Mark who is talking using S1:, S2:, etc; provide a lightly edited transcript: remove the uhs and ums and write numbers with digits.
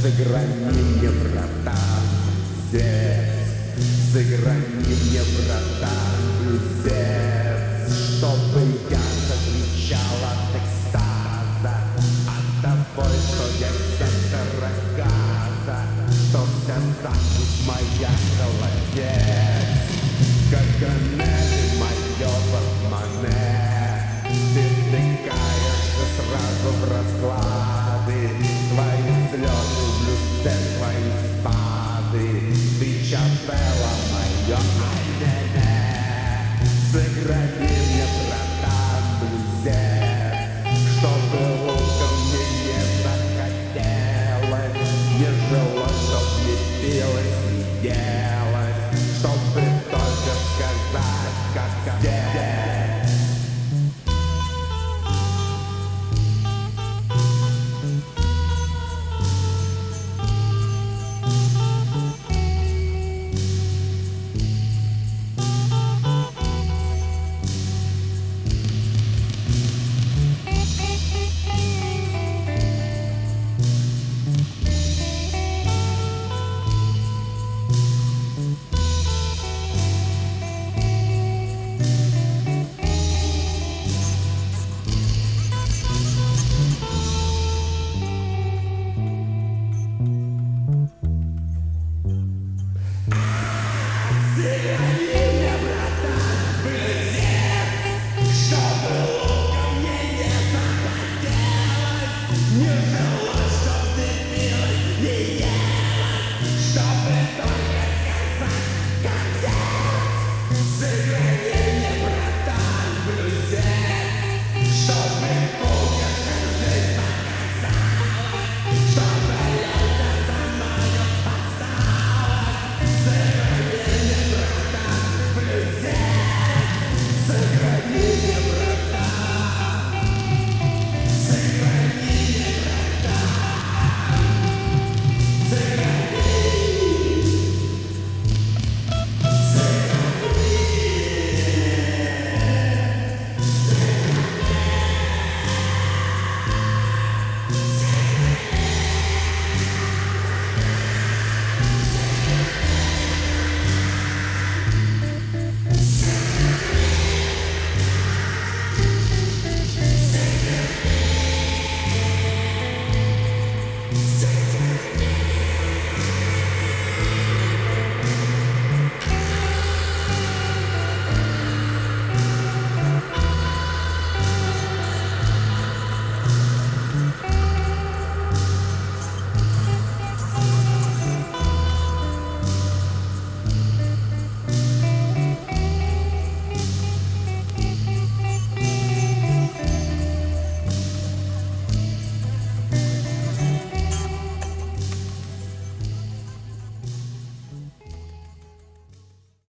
S1: Сыграй мне, братан, блюзец, сыграй мне, братан, блюзец, чтобы я закричал от экстаза, от того, что я сектора газа, что вся запись моя холодец, как Анели моё портмоне, ты втыкаешься сразу в расклады, твои слезы, блюзец, твои спады, ты чапела моё, ай-не-не, сыграй мне, братан, блюзец, чтобы луком мне не захотелось, не жилось, чтоб не пилось, не делось, чтобы только сказать, как здесь.